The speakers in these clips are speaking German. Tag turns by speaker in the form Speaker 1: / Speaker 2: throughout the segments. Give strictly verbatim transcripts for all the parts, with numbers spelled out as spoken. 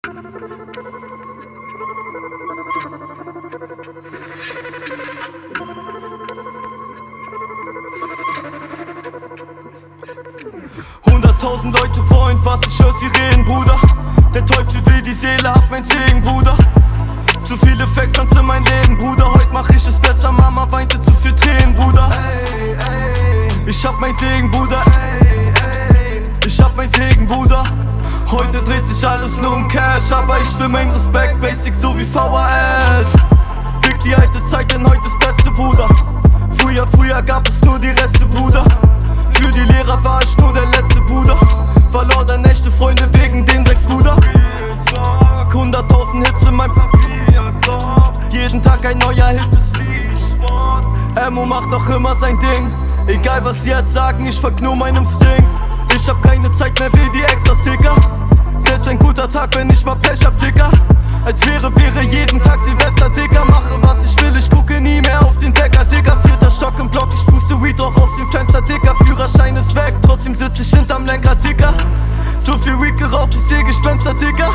Speaker 1: Hunderttausend Leute Freund, was ich höre, sie reden, Bruder. Der Teufel will die Seele, hab mein Segen, Bruder. Zu viele Facts in mein Leben, Bruder. Heute mach ich es besser, Mama weinte zu viel Tränen, Bruder. Ich hab mein Segen, Bruder. Ich hab mein Segen, Bruder. Heute dreht sich alles nur um Cash, aber ich will meinen Respekt, Basic so wie V H S. Fick die alte Zeit, denn heute ist Beste, Bruder. Früher, früher gab es nur die Reste, Bruder. Für die Lehrer war ich nur der letzte, Bruder. Verlor dann echte Freunde wegen den sechs, Bruder. Hunderttausend Hits in mein Papierkorb. Jeden Tag ein neuer Hit ist wie Sport. Emo macht noch immer sein Ding. Egal was sie jetzt sagen, ich folg nur meinem Sting. Ich hab keine Zeit mehr wie die Extra-Sticker. Selbst ein guter Tag, wenn ich mal Pech hab, Dicker. Als wäre, wäre jeden Tag Silvester, Dicker. Mache was ich will, ich gucke nie mehr auf den Wecker, Dicker. Vierter Stock im Block, ich puste Weed auch aus dem Fenster, Dicker. Führerschein ist weg, trotzdem sitz ich hinterm Lenkrad, Dicker. So viel Weed geraucht, ich seh Gespenster, Dicker.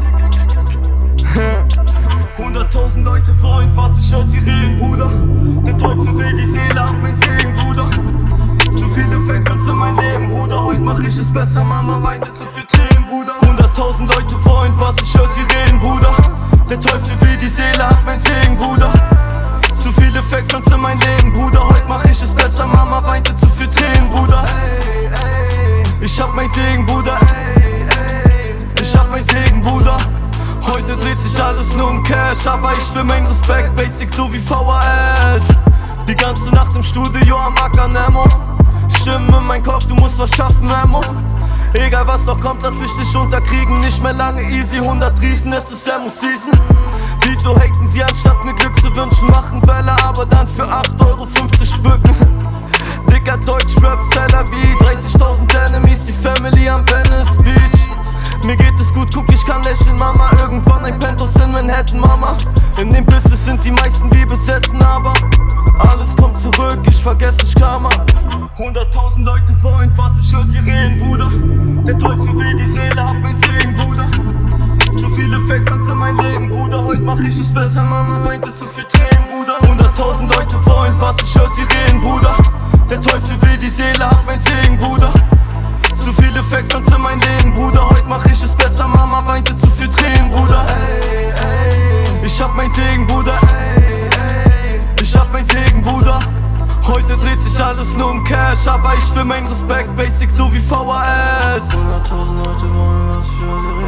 Speaker 1: Hunderttausend Leute Freund, was ich höre, sie reden, Bruder. Der Teufel will die Seele, hab mein Segen, Bruder. Zu viele Fake-Fans in mein Leben, Bruder. Heute mach ich es besser, Mama weinte zu viel Tränen, Bruder. Hunderttausend Leute Freund, was ich höre, sie reden, Bruder. Der Teufel will die Seele, hab mein Segen, Bruder. Zu viele Fake-Fans in mein Leben, Bruder. Heute mach ich es besser, Mama weinte zu viel Tränen, Bruder. Ich hab mein Segen, Bruder. Ich hab mein Segen, Bruder. Heute dreht sich alles nur um Cash, aber ich will meinen Respekt, Basic so wie V H S. Die ganze Nacht im Studio am Ackern, Emo. Stimmen in mein Kopf, du musst was schaffen, Emo. Egal was noch kommt, lass mich nicht unterkriegen. Nicht mehr lange easy, hundert Riesen, es ist Emo Season. Wieso haten sie anstatt mir Glück zu wünschen? Machen Welle, aber dann für acht Euro fünfzig bücken. Dicker Deutsch-Rap-Seller wie dreißigtausend Enemies, die Family am Venice Beach. Mir geht es gut, guck, ich kann lächeln, Mama. Irgendwann ein Penthouse in Manhattan, Mama. In dem Business sind die meisten wie besessen, aber alles kommt zurück, ich vergesse nicht Karma. Hunderttausend Leute Freund, was ich höre, sie reden, Bruder. Der Teufel will die Seele, hab mein Segen, Bruder. Zu viele Fake-Fans in mein Leben, Bruder. Heute mach ich es besser, Mama weinte zu viel Tränen, Bruder. Hunderttausend Leute Freund, was ich höre, sie reden, Bruder. Der Teufel will die Seele, hab mein Segen, Bruder. Zu viele Fake-Fans in mein Leben, Bruder. Heute mach ich es besser, Mama weinte zu viel Tränen, Bruder. Ich hab mein Segen, Bruder. Ich hab mein Segen, Bruder. Heute dreht sich alles nur um Cash, aber ich will meinen Respekt, Basic so wie V H S.
Speaker 2: Hunderttausend Leute wollen, was ich höre, sie reden.